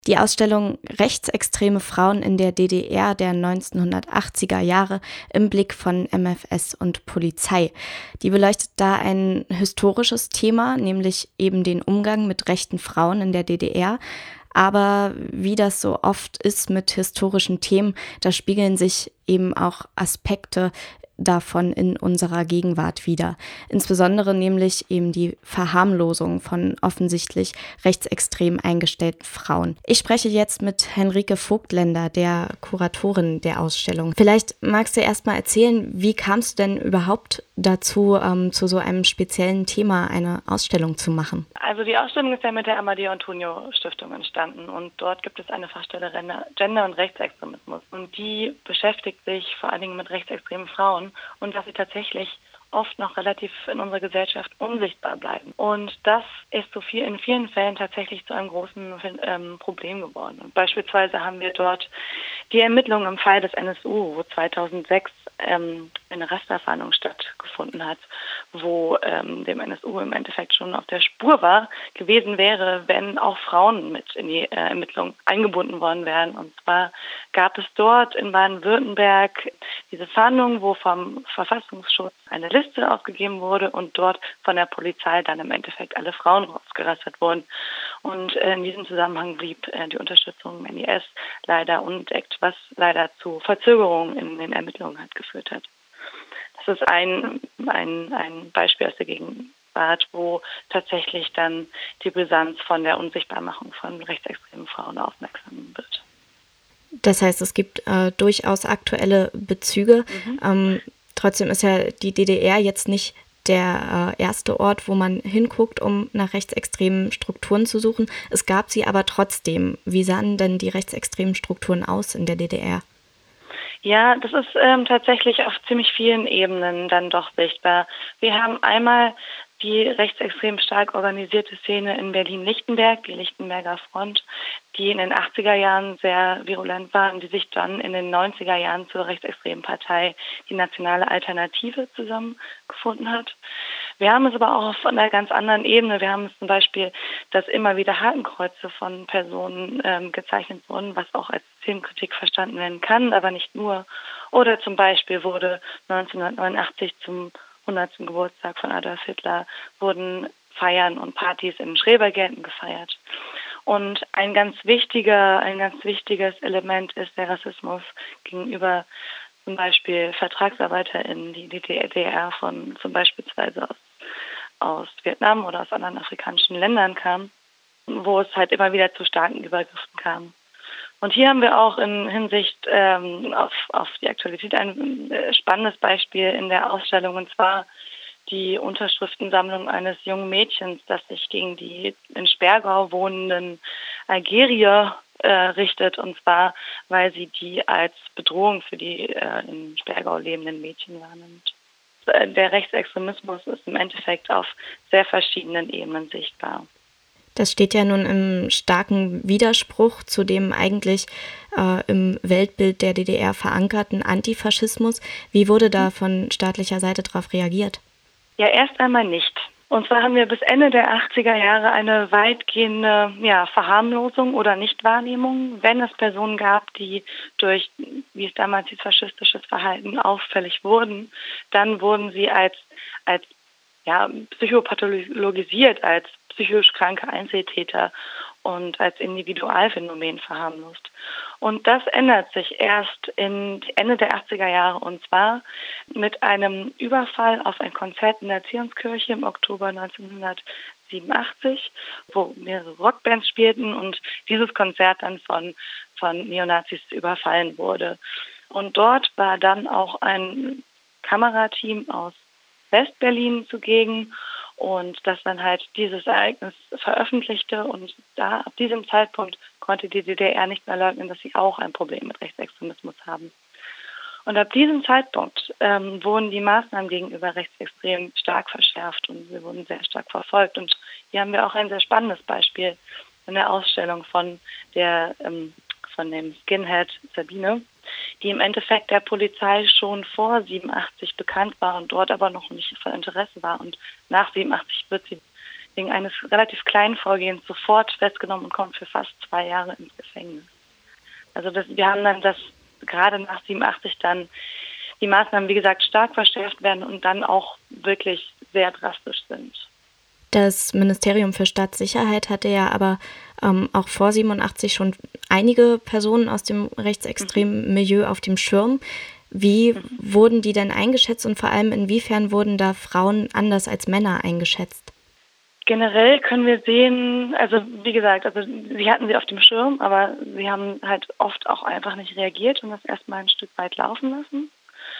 Die Ausstellung Rechtsextreme Frauen in der DDR der 1980er Jahre im Blick von MfS und Polizei. Die beleuchtet da ein historisches Thema, nämlich eben den Umgang mit rechten Frauen in der DDR. Aber wie das so oft ist mit historischen Themen, da spiegeln sich eben auch Aspekte davon in unserer Gegenwart wider. Insbesondere nämlich eben die Verharmlosung von offensichtlich rechtsextrem eingestellten Frauen. Ich spreche jetzt mit Henrike Vogtländer, der Kuratorin der Ausstellung. Vielleicht magst du erst mal erzählen, wie kamst du denn überhaupt dazu, zu so einem speziellen Thema eine Ausstellung zu machen? Also die Ausstellung ist ja mit der Amadeo Antonio Stiftung entstanden und dort gibt es eine Fachstelle Gender und Rechtsextremismus und die beschäftigt sich vor allen Dingen mit rechtsextremen Frauen und dass sie tatsächlich oft noch relativ in unserer Gesellschaft unsichtbar bleiben. Und das ist in vielen Fällen tatsächlich zu einem großen Problem geworden. Und beispielsweise haben wir dort die Ermittlungen im Fall des NSU, wo 2006 eine Rasterfahndung stattgefunden hat, wo dem NSU im Endeffekt schon auf der Spur gewesen wäre, wenn auch Frauen mit in die Ermittlungen eingebunden worden wären. Und zwar gab es dort in Baden-Württemberg diese Fahndung, wo vom Verfassungsschutz eine Liste ausgegeben wurde und dort von der Polizei dann im Endeffekt alle Frauen rausgerastert wurden. Und in diesem Zusammenhang blieb die Unterstützung im NIS leider unentdeckt, was leider zu Verzögerungen in den Ermittlungen geführt hat. Das ist ein Beispiel aus der Gegenwart, wo tatsächlich dann die Brisanz von der Unsichtbarmachung von rechtsextremen Frauen aufmerksam wird. Das heißt, es gibt durchaus aktuelle Bezüge. Trotzdem ist ja die DDR jetzt nicht der erste Ort, wo man hinguckt, um nach rechtsextremen Strukturen zu suchen. Es gab sie aber trotzdem. Wie sahen denn die rechtsextremen Strukturen aus in der DDR? Ja, das ist tatsächlich auf ziemlich vielen Ebenen dann doch sichtbar. Wir haben einmal die rechtsextrem stark organisierte Szene in Berlin-Lichtenberg, die Lichtenberger Front, die in den 80er Jahren sehr virulent war und die sich dann in den 90er Jahren zur rechtsextremen Partei, die Nationale Alternative, zusammengefunden hat. Wir haben es aber auch auf einer ganz anderen Ebene. Wir haben es zum Beispiel, dass immer wieder Hakenkreuze von Personen gezeichnet wurden, was auch als Systemkritik verstanden werden kann, aber nicht nur. Oder zum Beispiel wurde 1989 zum 100. Geburtstag von Adolf Hitler wurden Feiern und Partys in Schrebergärten gefeiert. Und ein ganz wichtiges Element ist der Rassismus gegenüber zum Beispiel VertragsarbeiterInnen, die DDR von zum Beispiel aus Vietnam oder aus anderen afrikanischen Ländern kamen, wo es halt immer wieder zu starken Übergriffen kam. Und hier haben wir auch in Hinsicht auf die Aktualität ein spannendes Beispiel in der Ausstellung, und zwar die Unterschriftensammlung eines jungen Mädchens, das sich gegen die in Sperrgau wohnenden Algerier richtet, und zwar, weil sie die als Bedrohung für die in Sperrgau lebenden Mädchen wahrnimmt. Der Rechtsextremismus ist im Endeffekt auf sehr verschiedenen Ebenen sichtbar. Das steht ja nun im starken Widerspruch zu dem eigentlich im Weltbild der DDR verankerten Antifaschismus. Wie wurde da von staatlicher Seite darauf reagiert? Ja, erst einmal nicht. Und zwar haben wir bis Ende der 80er Jahre eine weitgehende Verharmlosung oder Nichtwahrnehmung. Wenn es Personen gab, die durch, wie es damals hieß, faschistisches Verhalten auffällig wurden, dann wurden sie als psychopathologisiert, als psychisch kranke Einzeltäter und als Individualphänomen verharmlost. Und das ändert sich erst Ende der 80er Jahre, und zwar mit einem Überfall auf ein Konzert in der Zionskirche im Oktober 1987, wo mehrere Rockbands spielten und dieses Konzert dann von Neonazis überfallen wurde. Und dort war dann auch ein Kamerateam aus Westberlin zugegen und das dann halt dieses Ereignis veröffentlichte, und da ab diesem Zeitpunkt konnte die DDR nicht mehr leugnen, dass sie auch ein Problem mit Rechtsextremismus haben. Und ab diesem Zeitpunkt wurden die Maßnahmen gegenüber Rechtsextremen stark verschärft und sie wurden sehr stark verfolgt. Und hier haben wir auch ein sehr spannendes Beispiel in der Ausstellung von dem Skinhead Sabine, die im Endeffekt der Polizei schon vor 87 bekannt war und dort aber noch nicht von Interesse war. Und nach 87 wird sie wegen eines relativ kleinen Vorgehens sofort festgenommen und kommt für fast 2 Jahre ins Gefängnis. Also wir haben dann das gerade nach 87 dann die Maßnahmen, wie gesagt, stark verschärft werden und dann auch wirklich sehr drastisch sind. Das Ministerium für Staatssicherheit hatte ja aber auch vor 87 schon einige Personen aus dem rechtsextremen Milieu auf dem Schirm. Wie wurden die denn eingeschätzt und vor allem inwiefern wurden da Frauen anders als Männer eingeschätzt? Generell können wir sehen, also wie gesagt, also sie hatten sie auf dem Schirm, aber sie haben halt oft auch einfach nicht reagiert und das erstmal ein Stück weit laufen lassen.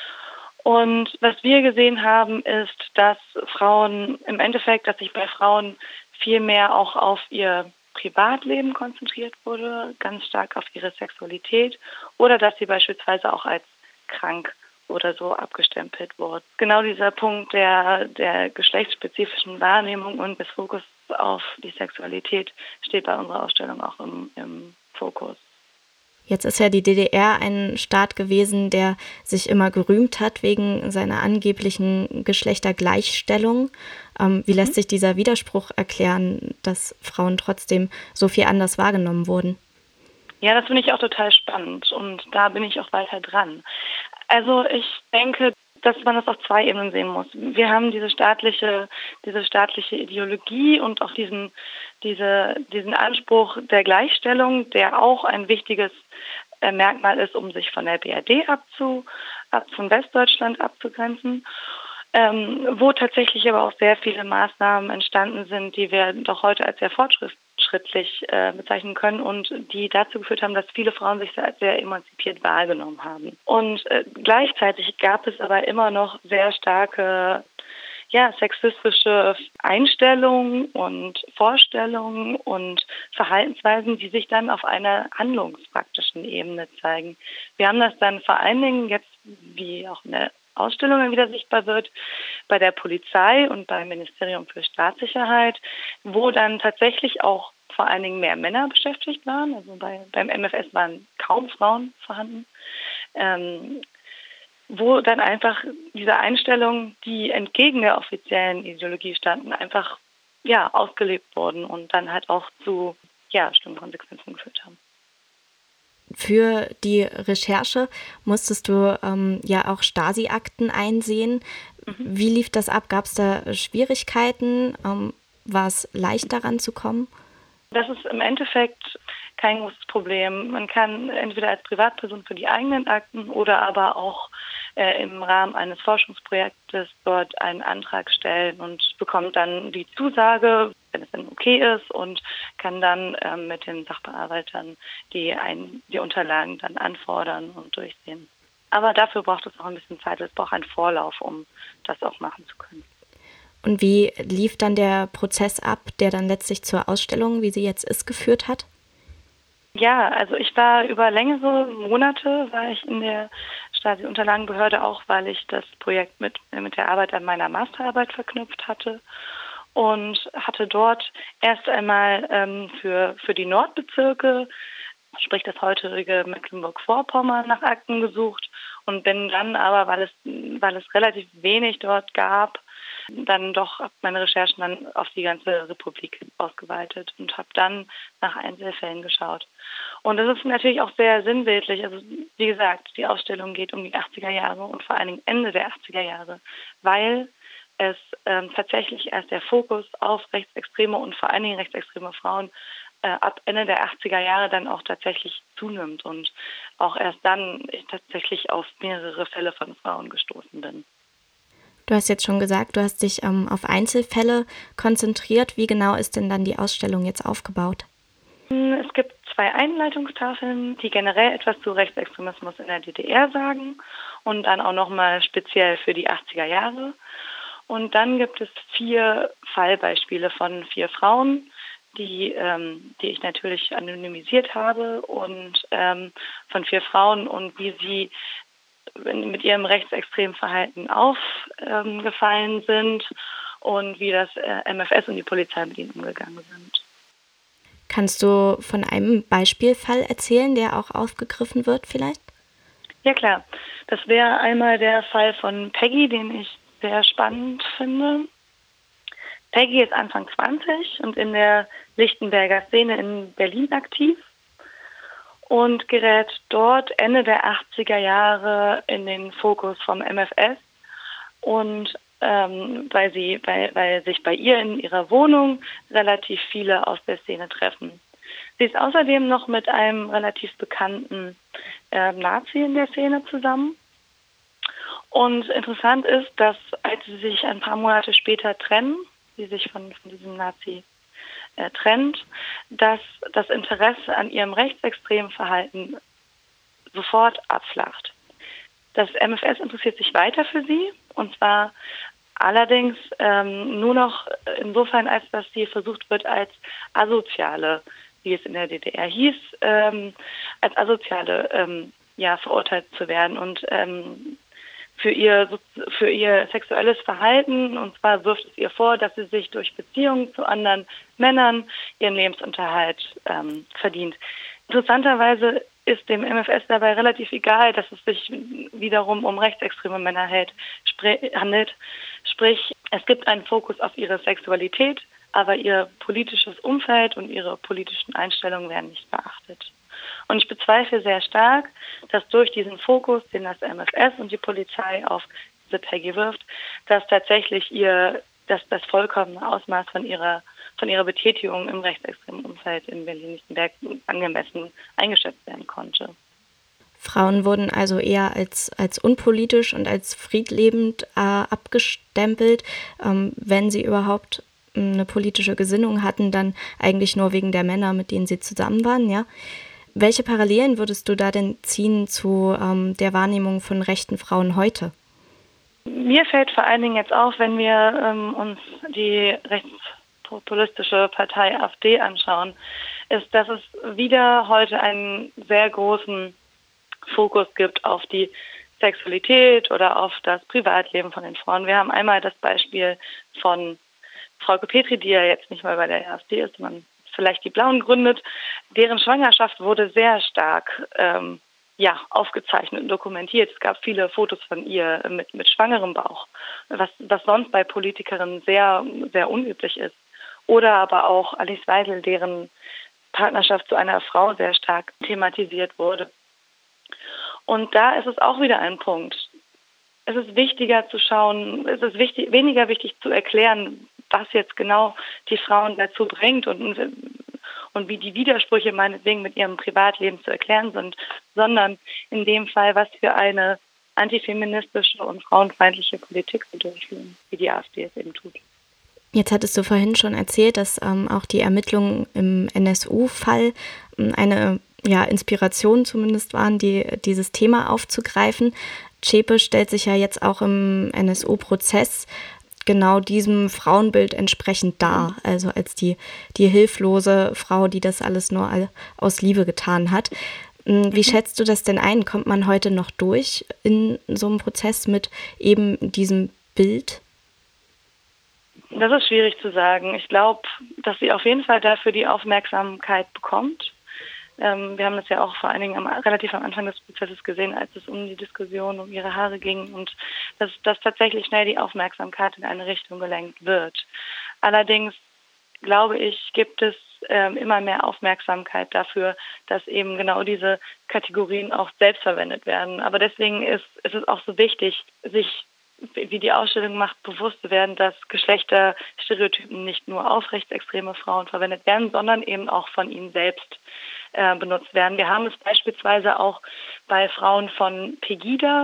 Und was wir gesehen haben, ist, dass dass sich bei Frauen viel mehr auch auf ihr Privatleben konzentriert wurde, ganz stark auf ihre Sexualität oder dass sie beispielsweise auch als krank oder so abgestempelt wurden. Genau dieser Punkt der geschlechtsspezifischen Wahrnehmung und des Fokus auf die Sexualität steht bei unserer Ausstellung auch im Fokus. Jetzt ist ja die DDR ein Staat gewesen, der sich immer gerühmt hat wegen seiner angeblichen Geschlechtergleichstellung. Wie lässt sich dieser Widerspruch erklären, dass Frauen trotzdem so viel anders wahrgenommen wurden? Ja, das finde ich auch total spannend und da bin ich auch weiter dran. Also ich denke, dass man das auf 2 Ebenen sehen muss. Wir haben diese staatliche Ideologie und auch diesen Anspruch der Gleichstellung, der auch ein wichtiges Merkmal ist, um sich von der BRD von Westdeutschland abzugrenzen, wo tatsächlich aber auch sehr viele Maßnahmen entstanden sind, die wir doch heute als sehr fortschrittlich bezeichnen können und die dazu geführt haben, dass viele Frauen sich als sehr emanzipiert wahrgenommen haben. Und gleichzeitig gab es aber immer noch sehr starke sexistische Einstellungen und Vorstellungen und Verhaltensweisen, die sich dann auf einer handlungspraktischen Ebene zeigen. Wir haben das dann vor allen Dingen jetzt, wie auch in der Ausstellung wieder sichtbar wird, bei der Polizei und beim Ministerium für Staatssicherheit, wo dann tatsächlich auch vor allen Dingen mehr Männer beschäftigt waren. Also beim MFS waren kaum Frauen vorhanden. Wo dann einfach diese Einstellungen, die entgegen der offiziellen Ideologie standen, einfach ausgelebt wurden und dann halt auch zu schlimmen Konsequenzen geführt haben. Für die Recherche musstest du auch Stasi-Akten einsehen. Wie lief das ab? Gab es da Schwierigkeiten? War es leicht, daran zu kommen? Das ist im Endeffekt kein großes Problem. Man kann entweder als Privatperson für die eigenen Akten oder aber auch im Rahmen eines Forschungsprojektes dort einen Antrag stellen und bekommt dann die Zusage, wenn es dann okay ist, und kann dann mit den Sachbearbeitern die Unterlagen dann anfordern und durchsehen. Aber dafür braucht es auch ein bisschen Zeit. Es braucht einen Vorlauf, um das auch machen zu können. Und wie lief dann der Prozess ab, der dann letztlich zur Ausstellung, wie sie jetzt ist, geführt hat? Ja, also ich war über längere Monate in der Stasi-Unterlagenbehörde, auch weil ich das Projekt mit der Arbeit an meiner Masterarbeit verknüpft hatte und hatte dort erst einmal für die Nordbezirke, sprich das heutige Mecklenburg-Vorpommern, nach Akten gesucht und bin dann aber, weil es relativ wenig dort gab, dann doch meine Recherchen dann auf die ganze Republik ausgeweitet und habe dann nach Einzelfällen geschaut. Und das ist natürlich auch sehr sinnbildlich. Also wie gesagt, die Ausstellung geht um die 80er Jahre und vor allen Dingen Ende der 80er Jahre, weil es tatsächlich erst der Fokus auf rechtsextreme und vor allen Dingen rechtsextreme Frauen ab Ende der 80er Jahre dann auch tatsächlich zunimmt und auch erst dann ich tatsächlich auf mehrere Fälle von Frauen gestoßen bin. Du hast jetzt schon gesagt, du hast dich auf Einzelfälle konzentriert. Wie genau ist denn dann die Ausstellung jetzt aufgebaut? Es gibt 2 Einleitungstafeln, die generell etwas zu Rechtsextremismus in der DDR sagen und dann auch nochmal speziell für die 80er Jahre. Und dann gibt es 4 Fallbeispiele von 4 Frauen, die ich natürlich anonymisiert habe und von 4 Frauen und wie sie mit ihrem rechtsextremen Verhalten aufgefallen sind und wie das MFS und die Polizei mit ihnen umgegangen sind. Kannst du von einem Beispielfall erzählen, der auch aufgegriffen wird vielleicht? Ja klar, das wäre einmal der Fall von Peggy, den ich sehr spannend finde. Peggy ist Anfang 20 und in der Lichtenberger Szene in Berlin aktiv und gerät dort Ende der 80er Jahre in den Fokus vom MFS. Und weil sich bei ihr in ihrer Wohnung relativ viele aus der Szene treffen. Sie ist außerdem noch mit einem relativ bekannten Nazi in der Szene zusammen. Und interessant ist, dass als sie sich ein paar Monate später trennen, sie sich von diesem Nazi trennt, dass das Interesse an ihrem rechtsextremen Verhalten sofort abflacht. Das MFS interessiert sich weiter für sie, und zwar allerdings nur noch insofern, als dass sie versucht wird, als Asoziale, wie es in der DDR hieß, als Asoziale verurteilt zu werden und für ihr sexuelles Verhalten. Und zwar wirft es ihr vor, dass sie sich durch Beziehungen zu anderen Männern ihren Lebensunterhalt verdient. Interessanterweise ist dem MFS dabei relativ egal, dass es sich wiederum um rechtsextreme Männer handelt. Sprich, es gibt einen Fokus auf ihre Sexualität, aber ihr politisches Umfeld und ihre politischen Einstellungen werden nicht beachtet. Und ich bezweifle sehr stark, dass durch diesen Fokus, den das MFS und die Polizei auf diese Peggy wirft, dass tatsächlich das vollkommene Ausmaß von ihrer Betätigung im rechtsextremen Umfeld in Berlin-Lichtenberg angemessen eingeschätzt werden konnte. Frauen wurden also eher als unpolitisch und als friedlebend abgestempelt, wenn sie überhaupt eine politische Gesinnung hatten, dann eigentlich nur wegen der Männer, mit denen sie zusammen waren, ja. Welche Parallelen würdest du da denn ziehen zu der Wahrnehmung von rechten Frauen heute? Mir fällt vor allen Dingen jetzt auf, wenn wir uns die rechtspopulistische Partei AfD anschauen, ist, dass es wieder heute einen sehr großen Fokus gibt auf die Sexualität oder auf das Privatleben von den Frauen. Wir haben einmal das Beispiel von Frauke Petry, die ja jetzt nicht mal bei der AfD ist, sondern vielleicht die Blauen gründet. Deren Schwangerschaft wurde sehr stark aufgezeichnet und dokumentiert. Es gab viele Fotos von ihr mit schwangerem Bauch, was sonst bei Politikerinnen sehr, sehr unüblich ist. Oder aber auch Alice Weidel, deren Partnerschaft zu einer Frau sehr stark thematisiert wurde. Und da ist es auch wieder ein Punkt. Es ist wichtiger zu schauen, weniger wichtig zu erklären, was jetzt genau die Frauen dazu bringt und wie die Widersprüche meinetwegen mit ihrem Privatleben zu erklären sind, sondern in dem Fall, was für eine antifeministische und frauenfeindliche Politik sie durchführen, wie die AfD es eben tut. Jetzt hattest du vorhin schon erzählt, dass auch die Ermittlungen im NSU-Fall eine Inspiration zumindest waren, dieses Thema aufzugreifen. Zschäpe stellt sich ja jetzt auch im NSU-Prozess genau diesem Frauenbild entsprechend dar, also als die hilflose Frau, die das alles nur aus Liebe getan hat. Wie schätzt du das denn ein? Kommt man heute noch durch in so einem Prozess mit eben diesem Bild? Das ist schwierig zu sagen. Ich glaube, dass sie auf jeden Fall dafür die Aufmerksamkeit bekommt. Wir haben das ja auch vor allen Dingen relativ am Anfang des Prozesses gesehen, als es um die Diskussion um ihre Haare ging und dass tatsächlich schnell die Aufmerksamkeit in eine Richtung gelenkt wird. Allerdings, glaube ich, gibt es immer mehr Aufmerksamkeit dafür, dass eben genau diese Kategorien auch selbst verwendet werden. Aber deswegen ist es auch so wichtig, sich, wie die Ausstellung macht, bewusst zu werden, dass Geschlechterstereotypen nicht nur auf rechtsextreme Frauen verwendet werden, sondern eben auch von ihnen selbst benutzt werden. Wir haben es beispielsweise auch bei Frauen von Pegida,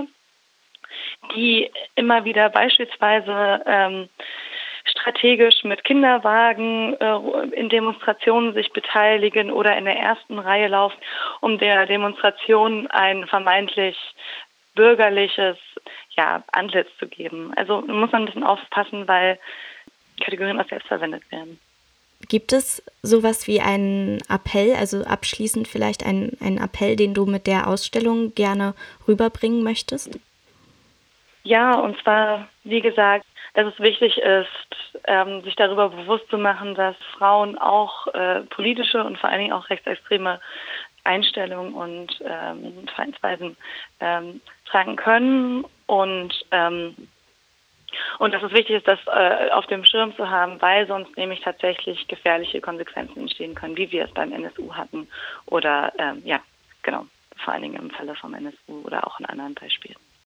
die immer wieder beispielsweise strategisch mit Kinderwagen in Demonstrationen sich beteiligen oder in der ersten Reihe laufen, um der Demonstration ein vermeintlich bürgerliches Antlitz zu geben. Also muss man ein bisschen aufpassen, weil Kategorien auch selbst verwendet werden. Gibt es sowas wie einen Appell, also abschließend vielleicht einen Appell, den du mit der Ausstellung gerne rüberbringen möchtest? Ja, und zwar, wie gesagt, dass es wichtig ist, sich darüber bewusst zu machen, dass Frauen auch politische und vor allen Dingen auch rechtsextreme Einstellungen und Verhaltensweisen tragen können und Und dass es wichtig ist, das auf dem Schirm zu haben, weil sonst nämlich tatsächlich gefährliche Konsequenzen entstehen können, wie wir es beim NSU hatten oder, genau, vor allen Dingen im Falle vom NSU oder auch in anderen Beispielen.